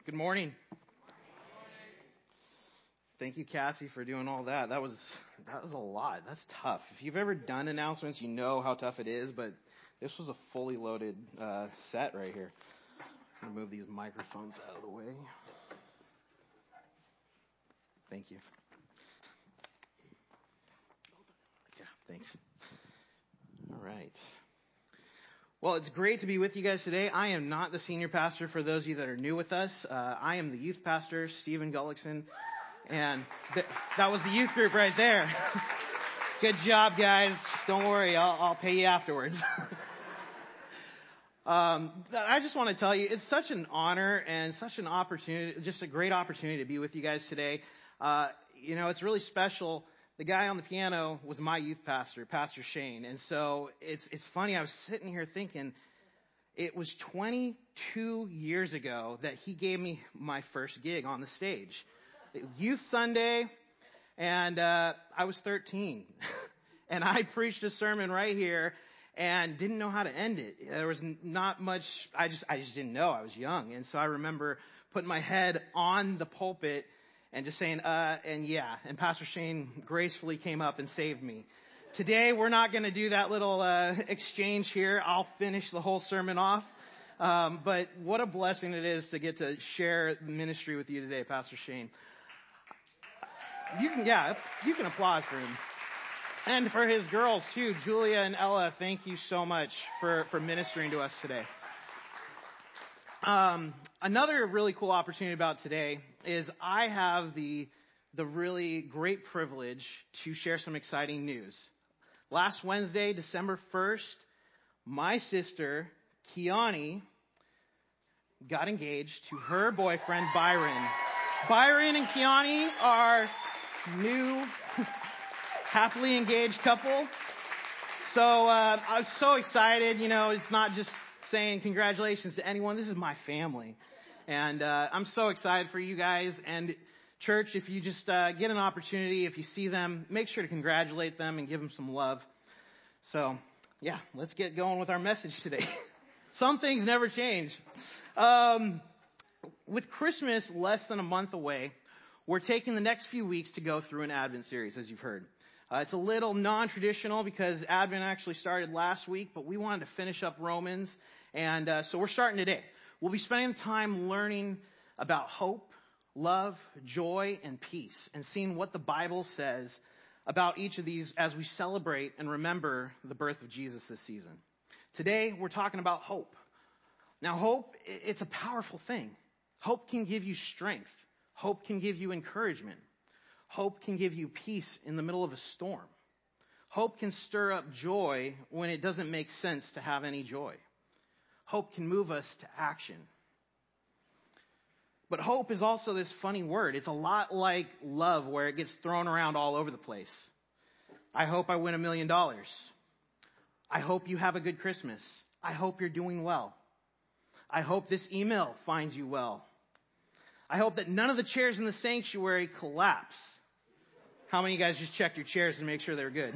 Good morning. Thank you, Cassie, for doing all that. That was a lot. That's tough. If you've ever done announcements, you know how tough it is, but this was a fully loaded set right here. I'm going to move these microphones out of the way. Thank you. Yeah, thanks. All right. Well, it's great to be with you guys today. I am not the senior pastor for those of you that are new with us. I am the youth pastor, Stephen Gullickson, and that was the youth group right there. Good job, guys. Don't worry, I'll pay you afterwards. I just want to tell you, it's such an honor and such an opportunity, just a great opportunity to be with you guys today. It's really special. The guy on the piano was my youth pastor, Pastor Shane. And so it's funny. I was sitting here thinking it was 22 years ago that he gave me my first gig on the stage. Youth Sunday. And, I was 13 and I preached a sermon right here and didn't know how to end it. There was not much. I just didn't know. I was young. And so I remember putting my head on the pulpit and just saying, and Pastor Shane gracefully came up and saved me. Today, we're not going to do that little exchange here. I'll finish the whole sermon off. But what a blessing it is to get to share the ministry with you today, Pastor Shane. You can applause for him. And for his girls too, Julia and Ella, thank you so much for ministering to us today. Another really cool opportunity about today is I have the really great privilege to share some exciting news. Last Wednesday, December 1st, my sister, Kiani, got engaged to her boyfriend, Byron. Byron and Kiani are new, happily engaged couple. So, I'm so excited. It's not just saying congratulations to anyone. This is my family. And I'm so excited for you guys. And church, if you just get an opportunity, if you see them, make sure to congratulate them and give them some love. So, yeah, let's get going with our message today. Some things never change. With Christmas less than a month away, we're taking the next few weeks to go through an Advent series, as you've heard. It's a little non-traditional because Advent actually started last week, but we wanted to finish up Romans. And so we're starting today. We'll be spending time learning about hope, love, joy, and peace, and seeing what the Bible says about each of these as we celebrate and remember the birth of Jesus this season. Today, we're talking about hope. Now, hope, it's a powerful thing. Hope can give you strength. Hope can give you encouragement. Hope can give you peace in the middle of a storm. Hope can stir up joy when it doesn't make sense to have any joy. Hope can move us to action. But hope is also this funny word. It's a lot like love, where it gets thrown around all over the place. I hope I win $1 million. I hope you have a good Christmas. I hope you're doing well. I hope this email finds you well. I hope that none of the chairs in the sanctuary collapse. How many of you guys just checked your chairs and make sure they're good?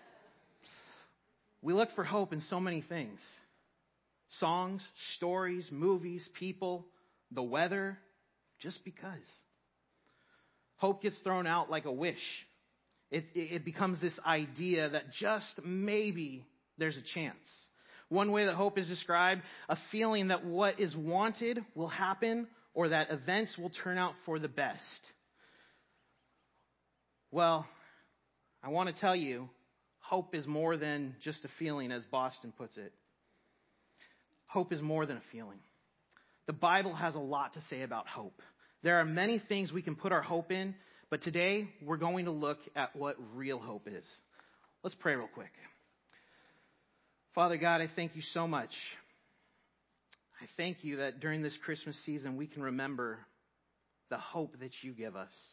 We look for hope in so many things. Songs, stories, movies, people, the weather, just because. Hope gets thrown out like a wish. It becomes this idea that just maybe there's a chance. One way that hope is described, a feeling that what is wanted will happen or that events will turn out for the best. Well, I want to tell you, hope is more than just a feeling, as Boston puts it. Hope is more than a feeling. The Bible has a lot to say about hope. There are many things we can put our hope in, but today we're going to look at what real hope is. Let's pray real quick. Father God, I thank you so much. I thank you that during this Christmas season we can remember the hope that you give us.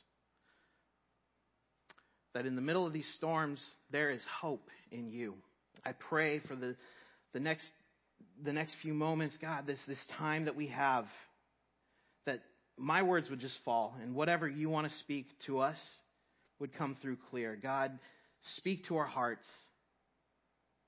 That in the middle of these storms, there is hope in you. I pray for the next few moments, God, this time that we have, that my words would just fall and whatever you want to speak to us would come through clear. God, speak to our hearts.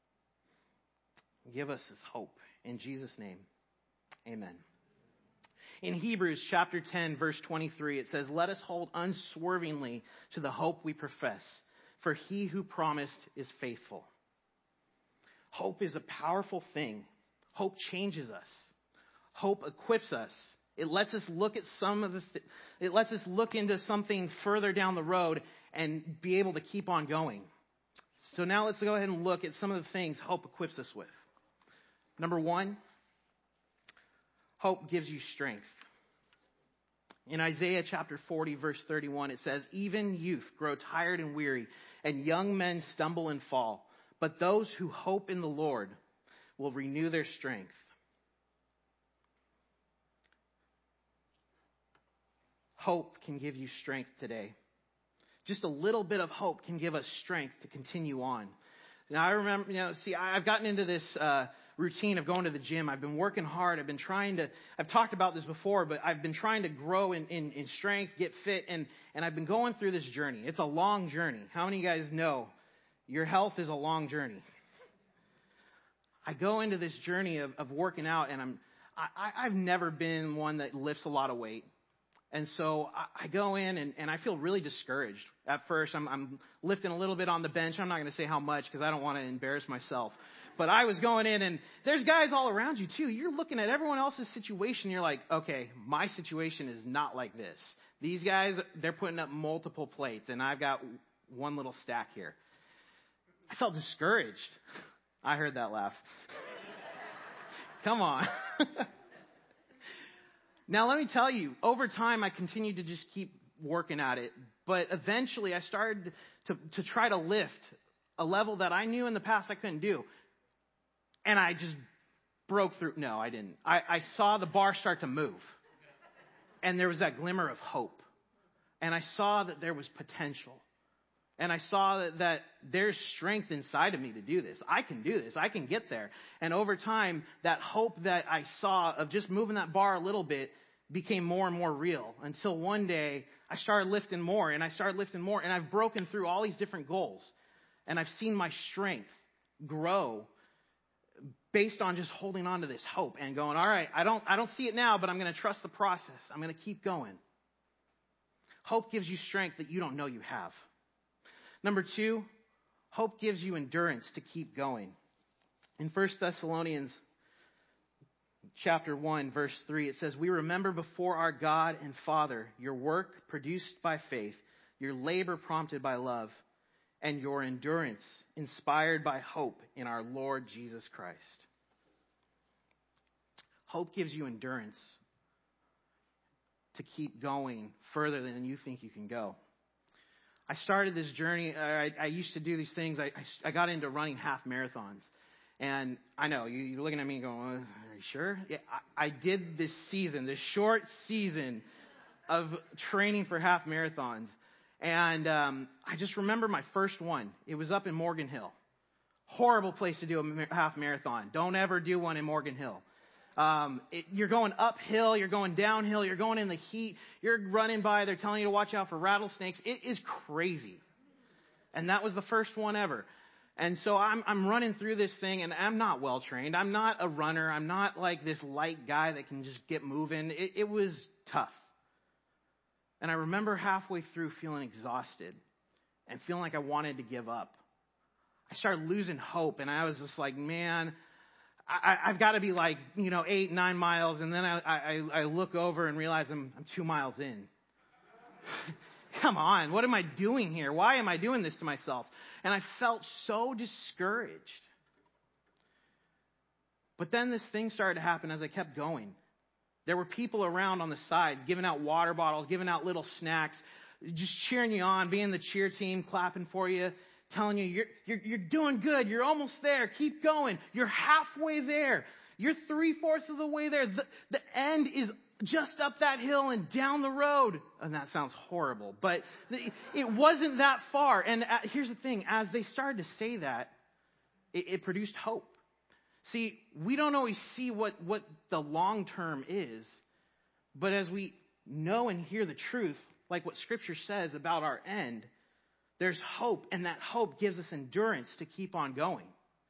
Give us this hope. In Jesus' name, amen. In Hebrews chapter 10, verse 23, it says, "Let us hold unswervingly to the hope we profess, for he who promised is faithful." Hope is a powerful thing. Hope changes us. Hope equips us. It lets us look at it lets us look into something further down the road and be able to keep on going. So now let's go ahead and look at some of the things hope equips us with. Number one, hope gives you strength. In Isaiah chapter 40, verse 31, it says, "Even youth grow tired and weary, and young men stumble and fall. But those who hope in the Lord will renew their strength." Hope can give you strength today. Just a little bit of hope can give us strength to continue on. Now I remember, I've gotten into this routine of going to the gym. I've been working hard. I've talked about this before, but I've been trying to grow in strength, get fit, and I've been going through this journey. It's a long journey. How many of you guys know your health is a long journey? I go into this journey of working out, and I've never been one that lifts a lot of weight. And so I go in and I feel really discouraged. At first, I'm lifting a little bit on the bench. I'm not going to say how much because I don't want to embarrass myself. But I was going in, and there's guys all around you too. You're looking at everyone else's situation. You're like, okay, my situation is not like this. These guys, they're putting up multiple plates, and I've got one little stack here. I felt discouraged. I heard that laugh. Come on. Now, let me tell you, over time, I continued to just keep working at it. But eventually, I started to try to lift a level that I knew in the past I couldn't do. And I just broke through. No, I didn't. I saw the bar start to move. And there was that glimmer of hope. And I saw that there was potential. And I saw that there's strength inside of me to do this. I can do this. I can get there. And over time, that hope that I saw of just moving that bar a little bit became more and more real, until one day I started lifting more, and I've broken through all these different goals. And I've seen my strength grow based on just holding on to this hope and going, all right, I don't see it now, but I'm going to trust the process. I'm going to keep going. Hope gives you strength that you don't know you have. Number two, hope gives you endurance to keep going. In 1 Thessalonians chapter 1, verse 3, it says, "We remember before our God and Father your work produced by faith, your labor prompted by love, and your endurance inspired by hope in our Lord Jesus Christ." Hope gives you endurance to keep going further than you think you can go. I started this journey. I used to do these things. I got into running half marathons. And I know, you're looking at me and going, are you sure? Yeah, I did this short season of training for half marathons. And I just remember my first one. It was up in Morgan Hill. Horrible place to do a half marathon. Don't ever do one in Morgan Hill. You're going uphill, you're going downhill, you're going in the heat, you're running by, they're telling you to watch out for rattlesnakes. It is crazy. And that was the first one ever. And so I'm running through this thing, and I'm not well trained. I'm not a runner. I'm not like this light guy that can just get moving. It was tough. And I remember halfway through feeling exhausted and feeling like I wanted to give up. I started losing hope, and I was just like, man, I've got to be like, 8, 9 miles. And then I look over and realize I'm 2 miles in. Come on, what am I doing here? Why am I doing this to myself? And I felt so discouraged. But then this thing started to happen as I kept going. There were people around on the sides giving out water bottles, giving out little snacks, just cheering you on, being the cheer team, clapping for you, telling you, you're doing good. You're almost there. Keep going. You're halfway there. You're 3/4 of the way there. The end is just up that hill and down the road. And that sounds horrible, but it wasn't that far. And here's the thing. As they started to say that, it produced hope. See, we don't always see what the long term is, but as we know and hear the truth, like what Scripture says about our end, there's hope, and that hope gives us endurance to keep on going.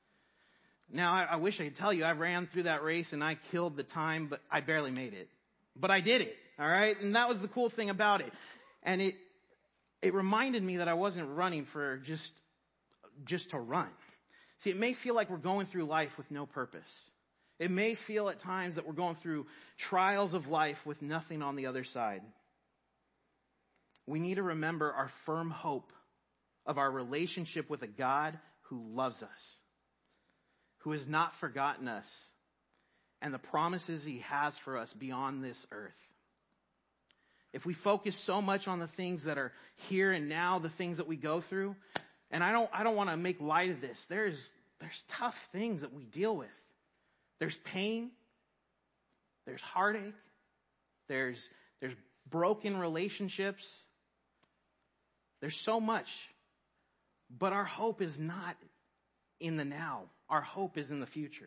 Now, I wish I could tell you I ran through that race and I killed the time, but I barely made it. but I did it. All right. And that was the cool thing about it. And it reminded me that I wasn't running for just to run. See, it may feel like we're going through life with no purpose. It may feel at times that we're going through trials of life with nothing on the other side. We need to remember our firm hope of our relationship with a God who loves us, who has not forgotten us, and the promises he has for us beyond this earth. If we focus so much on the things that are here and now, the things that we go through, and I don't want to make light of this. There's tough things that we deal with. There's pain. There's heartache. There's broken relationships. There's so much. But our hope is not in the now. Our hope is in the future.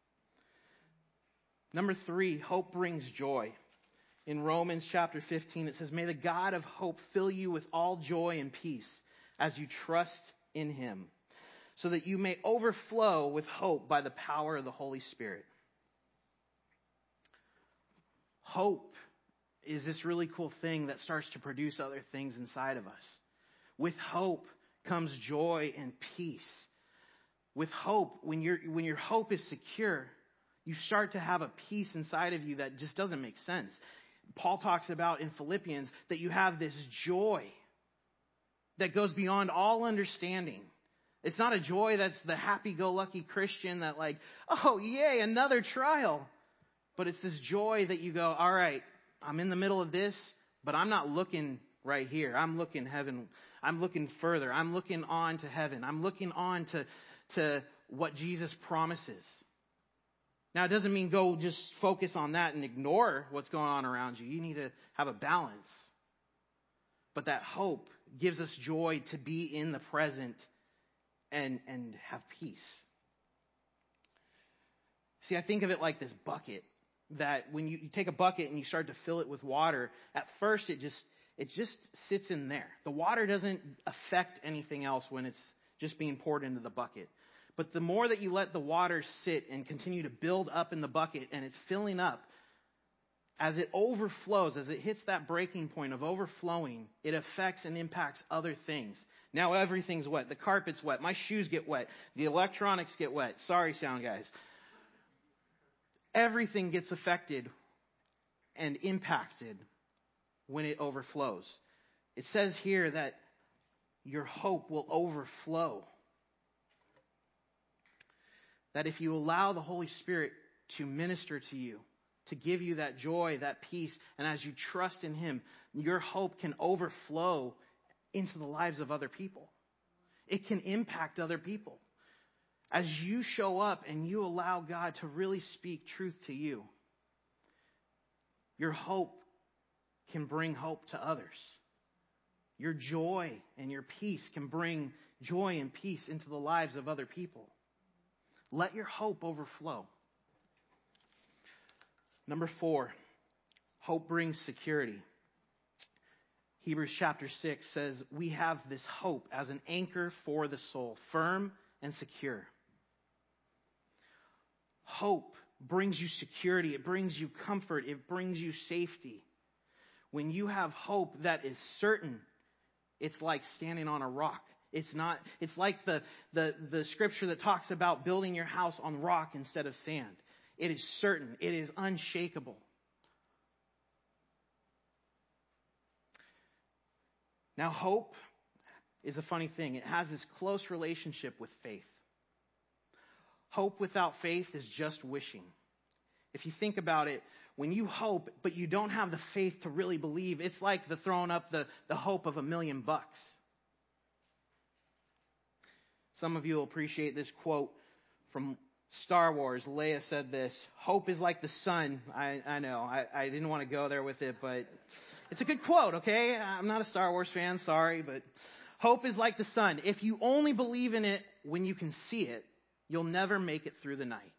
Number 3, hope brings joy. In Romans chapter 15, it says, "May the God of hope fill you with all joy and peace as you trust in him, so that you may overflow with hope by the power of the Holy Spirit." Hope is this really cool thing that starts to produce other things inside of us. With hope comes joy and peace. With hope, when your hope is secure, you start to have a peace inside of you that just doesn't make sense. Paul talks about in Philippians that you have this joy that goes beyond all understanding. It's not a joy that's the happy-go-lucky Christian that like, oh, yay, another trial. But it's this joy that you go, all right, I'm in the middle of this, but I'm not looking right here. I'm looking heaven. I'm looking further. I'm looking on to heaven. I'm looking on to what Jesus promises. Now, it doesn't mean go just focus on that and ignore what's going on around you. You need to have a balance. But that hope gives us joy to be in the present and have peace. See, I think of it like this bucket, that when you take a bucket and you start to fill it with water, at first it just sits in there. The water doesn't affect anything else when it's just being poured into the bucket. But the more that you let the water sit and continue to build up in the bucket and it's filling up, as it overflows, as it hits that breaking point of overflowing, it affects and impacts other things. Now everything's wet. The carpet's wet. My shoes get wet. The electronics get wet. Sorry, sound guys. Everything gets affected and impacted when it overflows. It says here that your hope will overflow. That if you allow the Holy Spirit to minister to you, to give you that joy, that peace, and as you trust in him, your hope can overflow into the lives of other people. It can impact other people. As you show up and you allow God to really speak truth to you, your hope can bring hope to others. Your joy and your peace can bring joy and peace into the lives of other people. Let your hope overflow. Number 4, hope brings security. Hebrews chapter 6 says, we have this hope as an anchor for the soul, firm and secure. Hope brings you security. It brings you comfort. It brings you safety. When you have hope that is certain, it's like standing on a rock. It's like the scripture that talks about building your house on rock instead of sand. It is certain. It is unshakable. Now, hope is a funny thing. It has this close relationship with faith. Hope without faith is just wishing. If you think about it, when you hope, but you don't have the faith to really believe, it's like the throwing up the hope of $1 million. Some of you will appreciate this quote from Star Wars. Leia said this, "Hope is like the sun." I know, I didn't want to go there with it, but it's a good quote, okay? I'm not a Star Wars fan, sorry, but hope is like the sun. If you only believe in it when you can see it, you'll never make it through the night.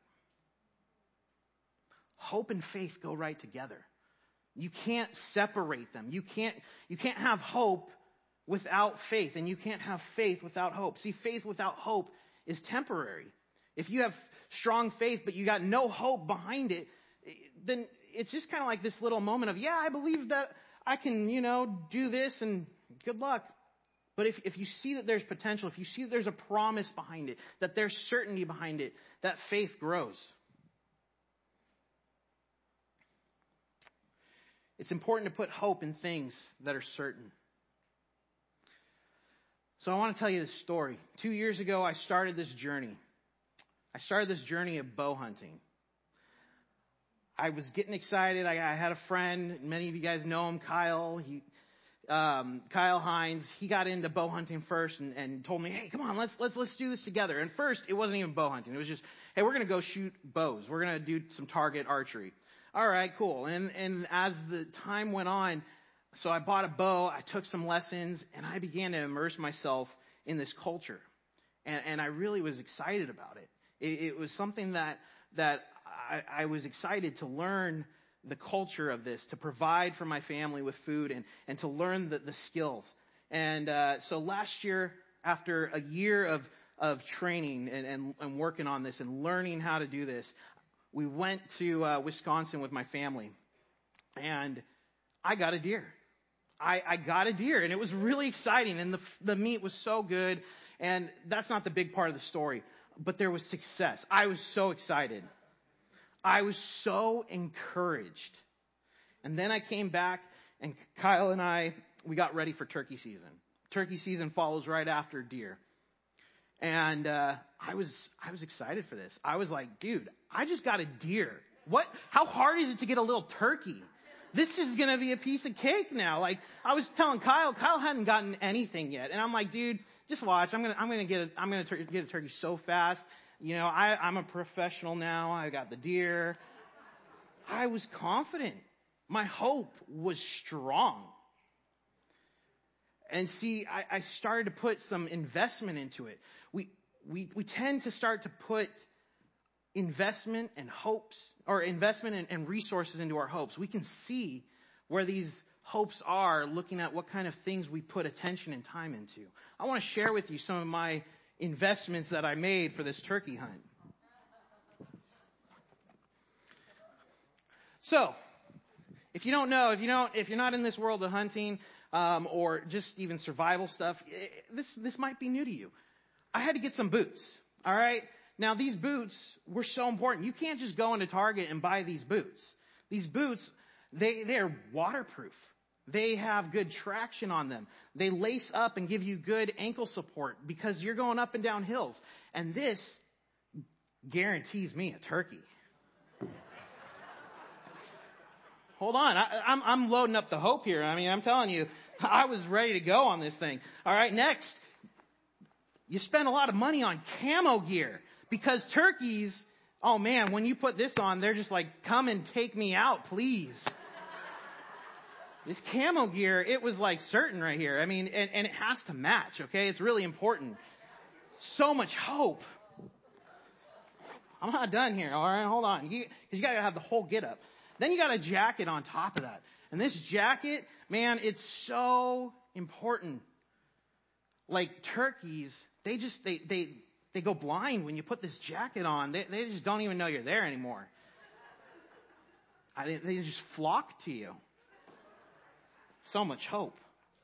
Hope and faith go right together. You can't separate them. You can't have hope without faith, and you can't have faith without hope. See, faith without hope is temporary. If you have strong faith, but you got no hope behind it, then it's just kind of like this little moment of, yeah, I believe that I can, do this, and good luck. But if you see that there's potential, if you see that there's a promise behind it, that there's certainty behind it, that faith grows. It's important to put hope in things that are certain. So I want to tell you this story. 2 years ago, I started this journey. Of bow hunting. I was getting excited. I had a friend. Many of you guys know him, Kyle. Kyle Hines. He got into bow hunting first and told me, "Hey, come on, let's do this together." And first, it wasn't even bow hunting. It was just, "Hey, we're gonna go shoot bows. We're gonna do some target archery." All right, cool. And as the time went on, so I bought a bow. I took some lessons, and I began to immerse myself in this culture. And I really was excited about it. It was something that I was excited to learn the culture of this, to provide for my family with food and to learn the skills. And so last year, after a year of training and working on this and learning how to do this, we went to Wisconsin with my family. And I got a deer. I got a deer, and it was really exciting, and the meat was so good. And that's not the big part of the story, but there was success. I was so excited. I was so encouraged. And then I came back, and Kyle and we got ready for turkey season. Turkey season follows right after deer. And I was excited for this. I was like, dude, I just got a deer. How hard is it to get a little turkey? This is going to be a piece of cake now. Like, I was telling Kyle hadn't gotten anything yet. And I'm like, dude, just watch. I'm going to get a turkey so fast. I'm a professional now. I got the deer. I was confident. My hope was strong. And see, I started to put some investment into it. We tend to start to put investment and hopes, or investment and resources into our hopes. We can see where these hopes are looking at what kind of things we put attention and time into. I want to share with you some of my investments that I made for this turkey hunt. So, if you don't know, if you're not in this world of hunting, or just even survival stuff, this might be new to you. I had to get some boots. All right. Now, these boots were so important. You can't just go into Target and buy these boots. These boots, they're waterproof. They have good traction on them. They lace up and give you good ankle support because you're going up and down hills. And this guarantees me a turkey. Hold on. I'm loading up the hope here. I mean, I'm telling you, I was ready to go on this thing. All right. Next, you spend a lot of money on camo gear because turkeys, oh man, when you put this on, they're just like, come and take me out, please. This camo gear, it was like certain right here. I mean, and it has to match, okay? It's really important. So much hope. I'm not done here, all right? Hold on. Because you got to have the whole get up. Then you got a jacket on top of that. And this jacket, man, it's so important. Like turkeys, they go blind when you put this jacket on. They just don't even know you're there anymore. They just flock to you. So much hope.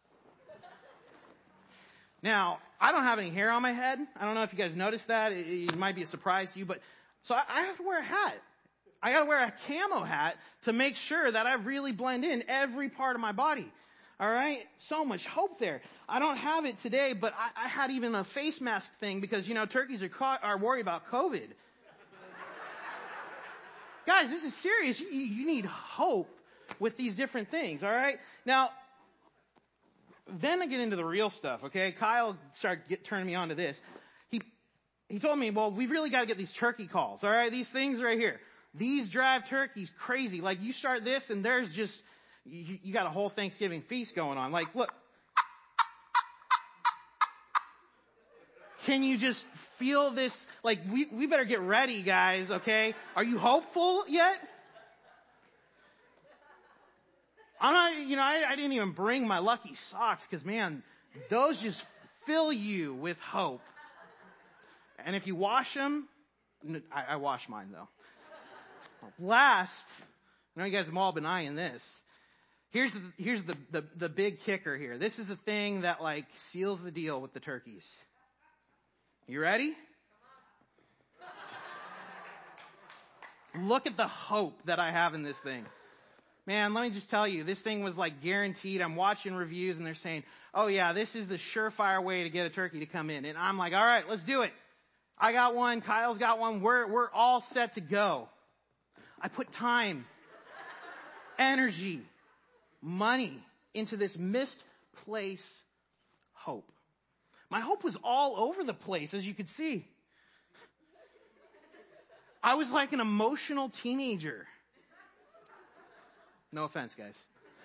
Now, I don't have any hair on my head. I don't know if you guys noticed that. It might be a surprise to you, but so I have to wear a hat. I got to wear a camo hat to make sure that I really blend in every part of my body. All right? So much hope there. I don't have it today, but I had even a face mask thing because, turkeys are worried about COVID. Guys, this is serious. You need hope with these different things, all right? Now, then I get into the real stuff, okay? Kyle started turning me on to this. He told me, well, we've really got to get these turkey calls, all right? These things right here. These drive turkeys crazy. Like, you start this, and there's just, you got a whole Thanksgiving feast going on. Like, look. Can you just feel this? Like, we better get ready, guys, okay? Are you hopeful yet? I'm not, I didn't even bring my lucky socks because, man, those just fill you with hope. And if you wash them, I wash mine, though. Last I know you guys have all been eyeing this. Here's the big kicker here. This is the thing that like seals the deal with the turkeys. You ready? Look at the hope that I have in this thing. Man, let me just tell you, this thing was like guaranteed. I'm watching reviews and they're saying, oh yeah, this is the surefire way to get a turkey to come in. And I'm like, all right, let's do it. I got one. Kyle's got one. We're all set to go. I put time, energy, money into this misplaced hope. My hope was all over the place, as you could see. I was like an emotional teenager. No offense, guys.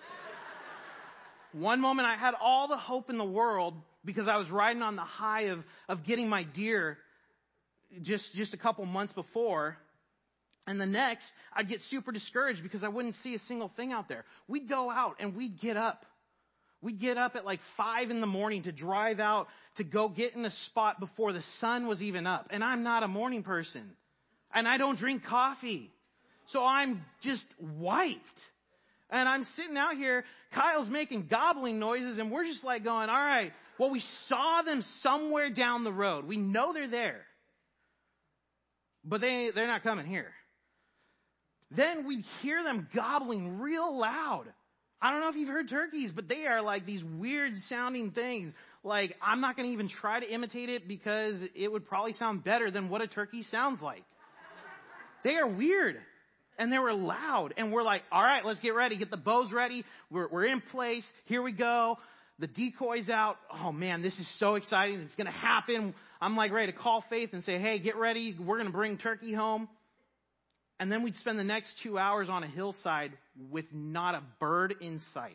One moment I had all the hope in the world because I was riding on the high of getting my deer just a couple months before. And the next, I'd get super discouraged because I wouldn't see a single thing out there. We'd go out and we'd get up. We'd get up at like 5 a.m. to drive out to go get in a spot before the sun was even up. And I'm not a morning person. And I don't drink coffee. So I'm just wiped. And I'm sitting out here, Kyle's making gobbling noises, and we're just like going, all right, well, we saw them somewhere down the road. We know they're there. But they're not coming here. Then we hear them gobbling real loud. I don't know if you've heard turkeys, but they are like these weird sounding things. Like, I'm not going to even try to imitate it because it would probably sound better than what a turkey sounds like. They are weird. And they were loud. And we're like, all right, let's get ready. Get the bows ready. We're in place. Here we go. The decoy's out. Oh man, this is so exciting. It's going to happen. I'm like ready to call Faith and say, hey, get ready. We're going to bring turkey home. And then we'd spend the next 2 hours on a hillside with not a bird in sight.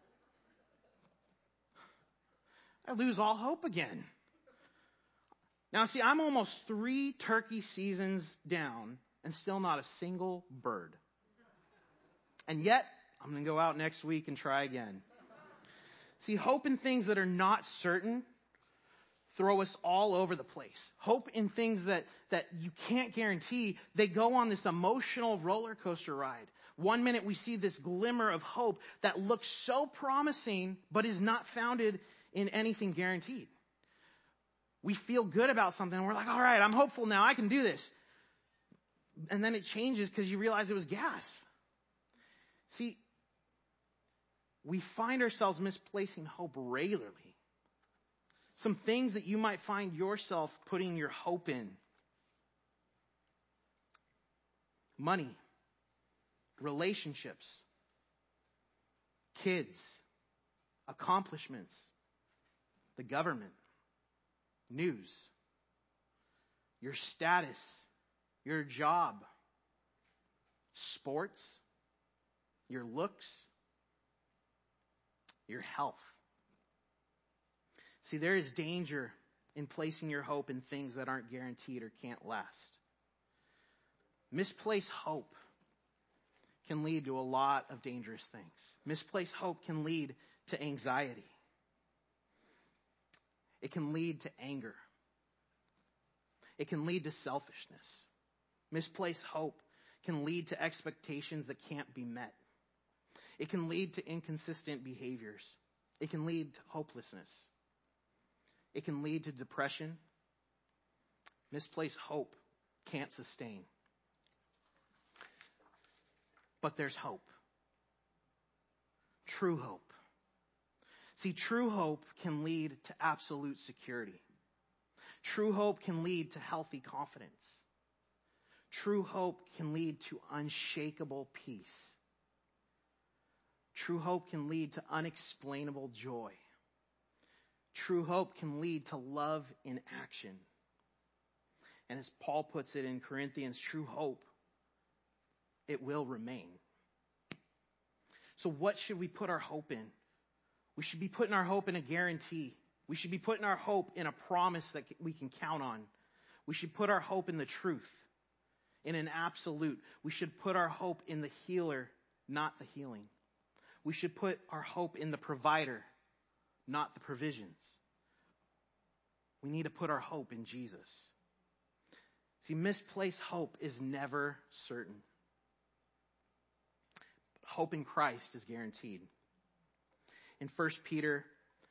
I lose all hope again. Now see, I'm almost 3 turkey seasons down and still not a single bird. And yet, I'm going to go out next week and try again. See, hope in things that are not certain throw us all over the place. Hope in things that you can't guarantee, they go on this emotional roller coaster ride. One minute we see this glimmer of hope that looks so promising, but is not founded in anything guaranteed. We feel good about something and we're like, all right, I'm hopeful now, I can do this. And then it changes because you realize it was gas. See, we find ourselves misplacing hope regularly. Some things that you might find yourself putting your hope in. Money, relationships, kids, accomplishments, the government, news, your status, your job, sports, your looks, your health. See, there is danger in placing your hope in things that aren't guaranteed or can't last. Misplaced hope can lead to a lot of dangerous things. Misplaced hope can lead to anxiety. It can lead to anger. It can lead to selfishness. Misplaced hope can lead to expectations that can't be met. It can lead to inconsistent behaviors. It can lead to hopelessness. It can lead to depression. Misplaced hope can't sustain. But there's hope. True hope. See, true hope can lead to absolute security. True hope can lead to healthy confidence. True hope can lead to unshakable peace. True hope can lead to unexplainable joy. True hope can lead to love in action. And as Paul puts it in Corinthians, true hope, it will remain. So what should we put our hope in? We should be putting our hope in a guarantee. We should be putting our hope in a promise that we can count on. We should put our hope in the truth, in an absolute. We should put our hope in the healer, not the healing. We should put our hope in the provider, not the provisions. We need to put our hope in Jesus. See, misplaced hope is never certain. Hope in Christ is guaranteed. In 1 Peter,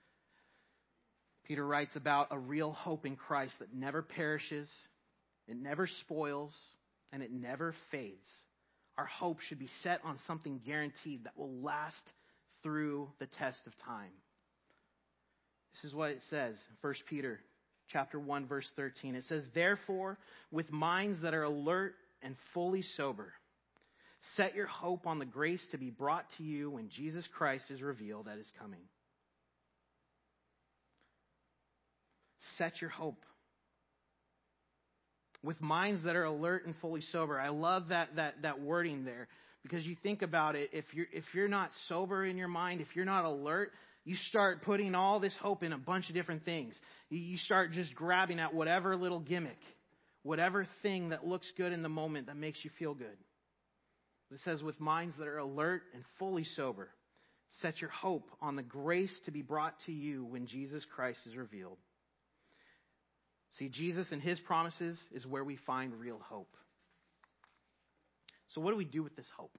Peter writes about a real hope in Christ that never perishes, it never spoils, and it never fades. Our hope should be set on something guaranteed that will last through the test of time. This is what it says, 1 Peter chapter 1, verse 13. It says, "Therefore, with minds that are alert and fully sober, set your hope on the grace to be brought to you when Jesus Christ is revealed at his coming." Set your hope. With minds that are alert and fully sober. I love that wording there, because you think about it, if you're not sober in your mind, if you're not alert, you start putting all this hope in a bunch of different things. You start just grabbing at whatever little gimmick, whatever thing that looks good in the moment that makes you feel good. It says, with minds that are alert and fully sober, set your hope on the grace to be brought to you when Jesus Christ is revealed. See, Jesus and his promises is where we find real hope. So what do we do with this hope?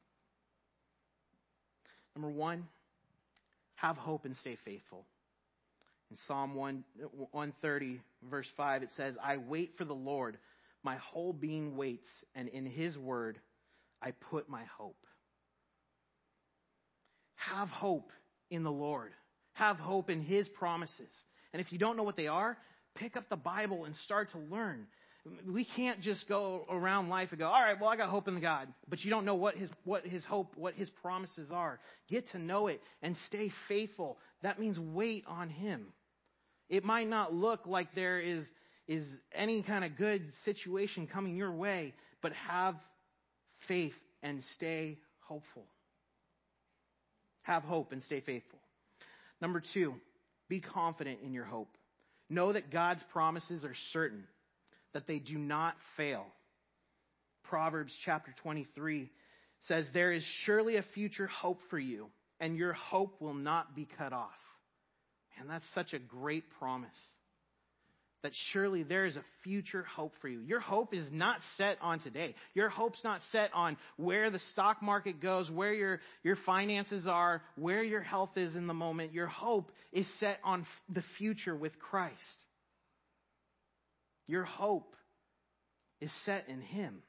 Number one, have hope and stay faithful. In Psalm 130, verse 5, it says, "I wait for the Lord. My whole being waits, and in his word I put my hope." Have hope in the Lord. Have hope in his promises. And if you don't know what they are, pick up the Bible and start to learn. We can't just go around life and go, all right, well, I got hope in God, but you don't know what his hope, what his promises are. Get to know it and stay faithful. That means wait on him. It might not look like there is any kind of good situation coming your way, but have faith and stay hopeful. Have hope and stay faithful. Number two, be confident in your hope. Know that God's promises are certain, that they do not fail. Proverbs chapter 23 says, "There is surely a future hope for you, and your hope will not be cut off." Man, that's such a great promise. That surely there is a future hope for you. Your hope is not set on today. Your hope's not set on where the stock market goes, where your finances are, where your health is in the moment. Your hope is set on the future with Christ. Your hope is set in him.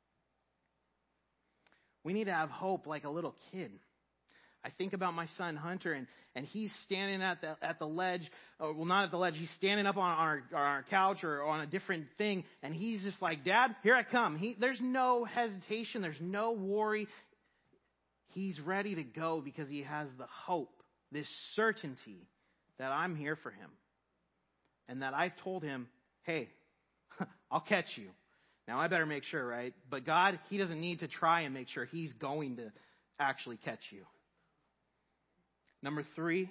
We need to have hope like a little kid. I think about my son Hunter, and he's standing at the ledge, well, not at the ledge, he's standing up on our couch or on a different thing, and he's just like, "Dad, here I come." There's no hesitation, there's no worry. He's ready to go because he has the hope, this certainty that I'm here for him. And that I've told him, hey, I'll catch you. Now I better make sure, right? But God, he doesn't need to try and make sure. He's going to actually catch you. Number three,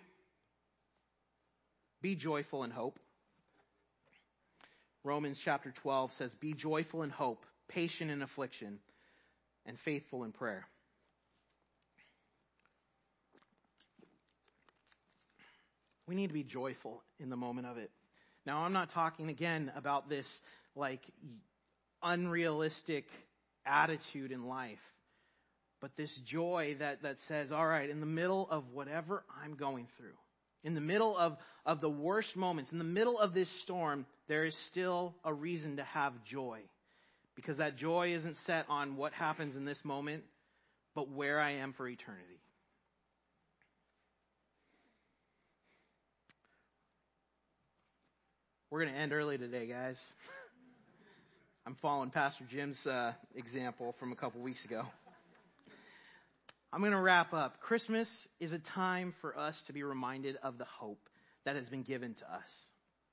be joyful in hope. Romans chapter 12 says, "Be joyful in hope, patient in affliction, and faithful in prayer." We need to be joyful in the moment of it. Now, I'm not talking again about this like unrealistic attitude in life. But this joy that says, all right, in the middle of whatever I'm going through, in the middle of the worst moments, in the middle of this storm, there is still a reason to have joy. Because that joy isn't set on what happens in this moment, but where I am for eternity. We're going to end early today, guys. I'm following Pastor Jim's example from a couple weeks ago. I'm going to wrap up. Christmas is a time for us to be reminded of the hope that has been given to us.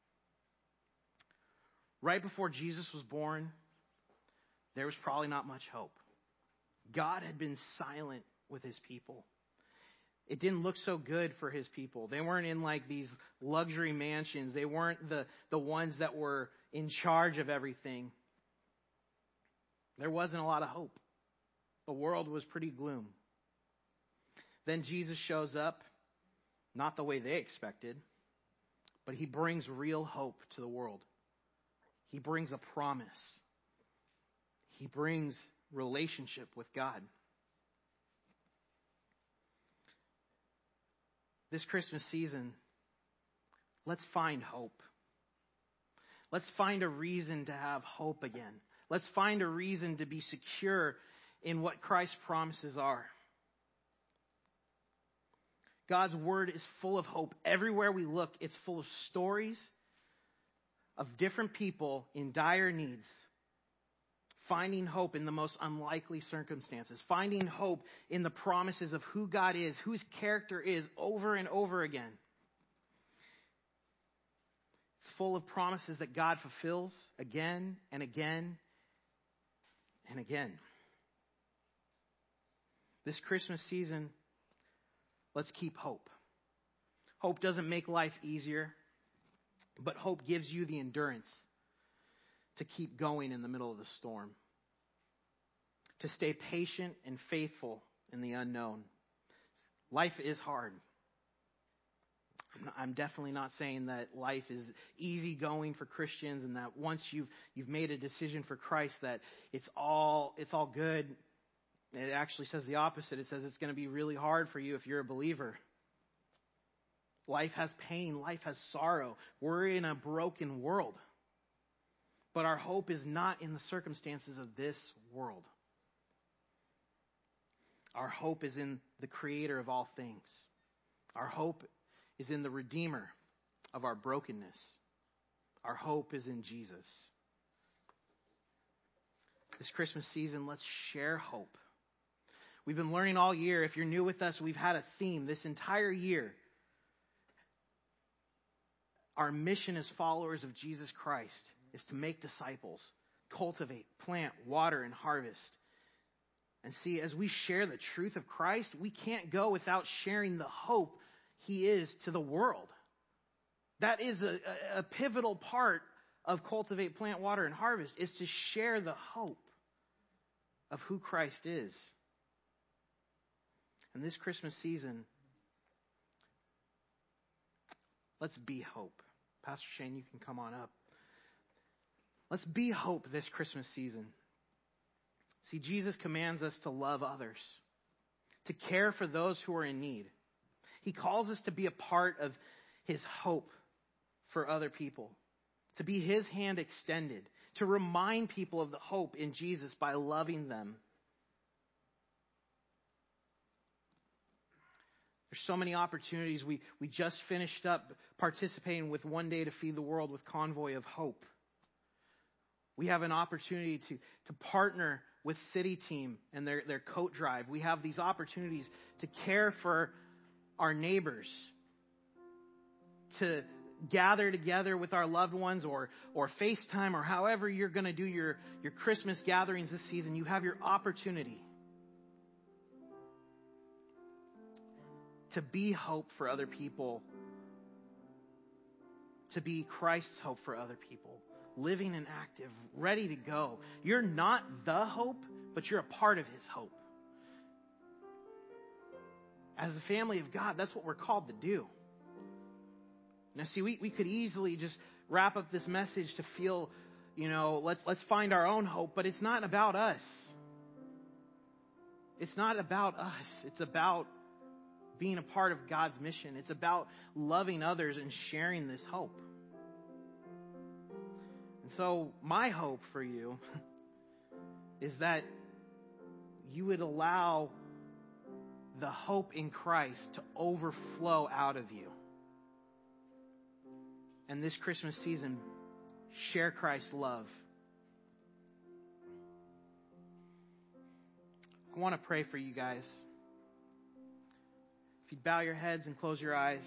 Right before Jesus was born, there was probably not much hope. God had been silent with his people. It didn't look so good for his people. They weren't in like these luxury mansions. They weren't the ones that were in charge of everything. There wasn't a lot of hope. The world was pretty gloom. Then Jesus shows up, not the way they expected, but he brings real hope to the world. He brings a promise. He brings relationship with God. this Christmas season, let's find hope. Let's find a reason to have hope again. Let's find a reason to be secure in what Christ's promises are. God's word is full of hope. Everywhere we look, it's full of stories of different people in dire needs, finding hope in the most unlikely circumstances, finding hope in the promises of who God is, whose character is, over and over again. It's full of promises that God fulfills again and again and again. This Christmas season, let's keep hope. Hope doesn't make life easier, but hope gives you the endurance to keep going in the middle of the storm, to stay patient and faithful in the unknown. Life is hard. I'm definitely not saying that life is easy going for Christians and that once you've made a decision for Christ that it's all good. It actually says the opposite. It says it's going to be really hard for you if you're a believer. Life has pain. Life has sorrow. We're in a broken world. But our hope is not in the circumstances of this world. Our hope is in the Creator of all things. Our hope is in the Redeemer of our brokenness. Our hope is in Jesus. This Christmas season, let's share hope. We've been learning all year. If you're new with us, we've had a theme this entire year. Our mission as followers of Jesus Christ is to make disciples, cultivate, plant, water, and harvest. And see, as we share the truth of Christ, we can't go without sharing the hope He is to the world. That is a pivotal part of cultivate, plant, water, and harvest, is to share the hope of who Christ is. And this Christmas season, let's be hope. Pastor Shane, you can come on up. Let's be hope this Christmas season. See, Jesus commands us to love others, to care for those who are in need. He calls us to be a part of His hope for other people, to be His hand extended, to remind people of the hope in Jesus by loving them. There's so many opportunities. We just finished up participating with One Day to Feed the World with Convoy of Hope. We have an opportunity to partner with City Team and their coat drive. We have these opportunities to care for our neighbors, to gather together with our loved ones or FaceTime or however you're going to do your Christmas gatherings this season. You have your opportunity to be hope for other people, to be Christ's hope for other people, living and active, ready to go. You're not the hope, but you're a part of His hope. As the family of God, that's what we're called to do. Now, see, we could easily just wrap up this message to feel, let's find our own hope, but it's not about us. It's not about us. It's about being a part of God's mission. It's about loving others and sharing this hope. And so my hope for you is that you would allow the hope in Christ to overflow out of you. And this Christmas season, share Christ's love. I want to pray for you guys. If you'd bow your heads and close your eyes.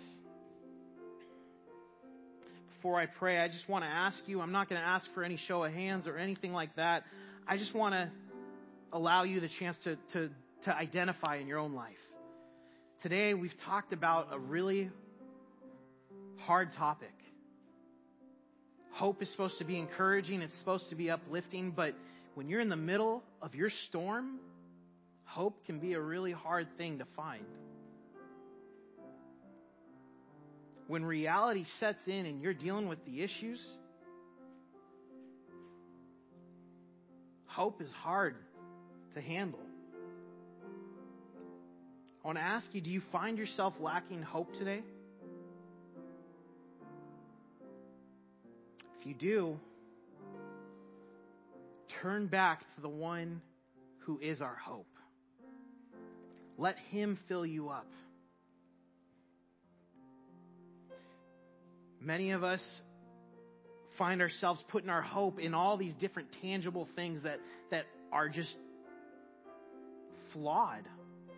Before I pray, I just want to ask you, I'm not going to ask for any show of hands or anything like that. I just want to allow you the chance to identify in your own life. Today, we've talked about a really hard topic. Hope is supposed to be encouraging. It's supposed to be uplifting. But when you're in the middle of your storm, hope can be a really hard thing to find. When reality sets in and you're dealing with the issues, hope is hard to handle. I want to ask you, do you find yourself lacking hope today? If you do, turn back to the one who is our hope. Let him fill you up. Many of us find ourselves putting our hope in all these different tangible things that are just flawed.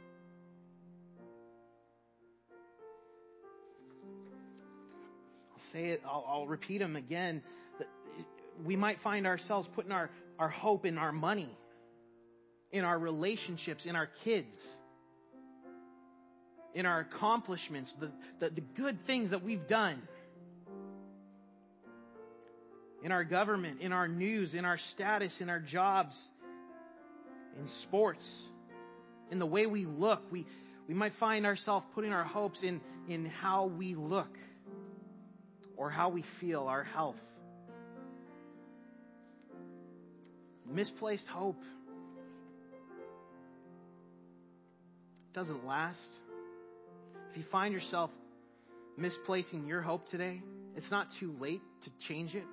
I'll say it, I'll repeat them again. We might find ourselves putting our hope in our money, in our relationships, in our kids, in our accomplishments, the good things that we've done, in our government, in our news, in our status, in our jobs, in sports, in the way we look. We might find ourselves putting our hopes in how we look or how we feel, our health. Misplaced hope doesn't last. If you find yourself misplacing your hope today, it's not too late to change it.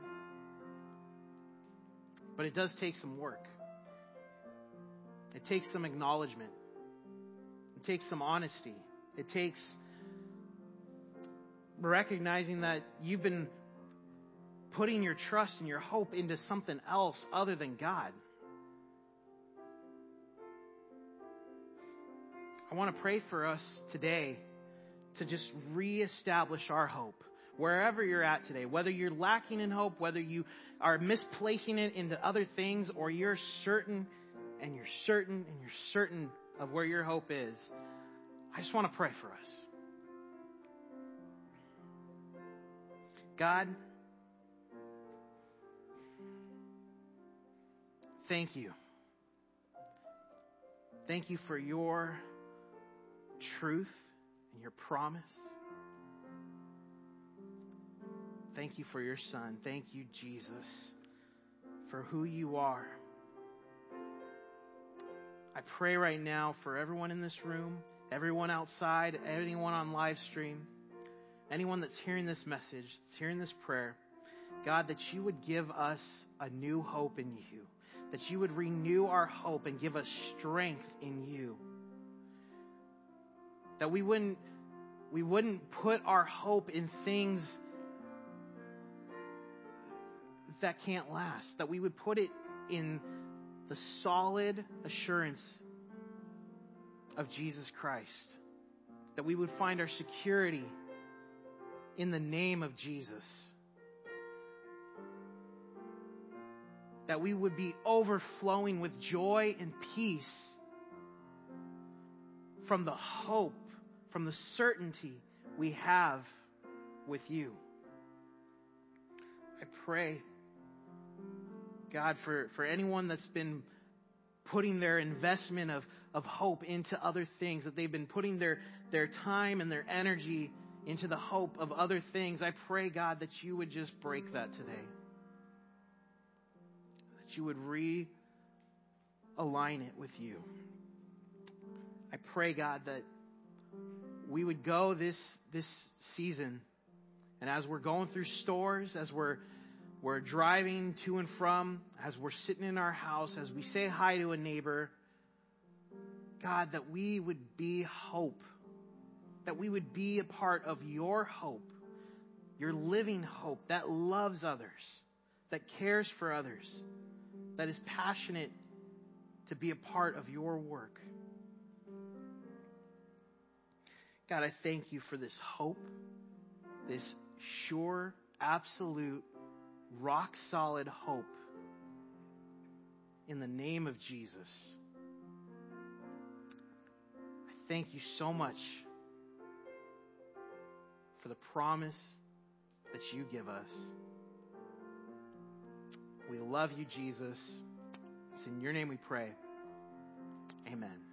But it does take some work. It takes some acknowledgement. It takes some honesty. It takes recognizing that you've been putting your trust and your hope into something else other than God. I want to pray for us today to just reestablish our hope. Wherever you're at today, whether you're lacking in hope, whether you are misplacing it into other things, or you're certain of where your hope is, I just want to pray for us. God, thank you. Thank you for your truth and your promise. Thank you for your Son. Thank you, Jesus, for who you are. I pray right now for everyone in this room, everyone outside, anyone on live stream, anyone that's hearing this message, that's hearing this prayer, God, that you would give us a new hope in you, that you would renew our hope and give us strength in you, that we wouldn't put our hope in things that can't last, that we would put it in the solid assurance of Jesus Christ, that we would find our security in the name of Jesus, that we would be overflowing with joy and peace from the hope, from the certainty we have with you. I pray, God, for anyone that's been putting their investment of hope into other things, that they've been putting their time and their energy into the hope of other things, I pray, God, that you would just break that today. That you would realign it with you. I pray, God, that we would go this season, and as we're going through stores, as we're driving to and from, as we're sitting in our house, as we say hi to a neighbor, God, that we would be hope, that we would be a part of your hope, your living hope that loves others, that cares for others, that is passionate to be a part of your work. God, I thank you for this hope, this sure, absolute, rock-solid hope in the name of Jesus. I thank you so much for the promise that you give us. We love you, Jesus. It's in your name we pray. Amen.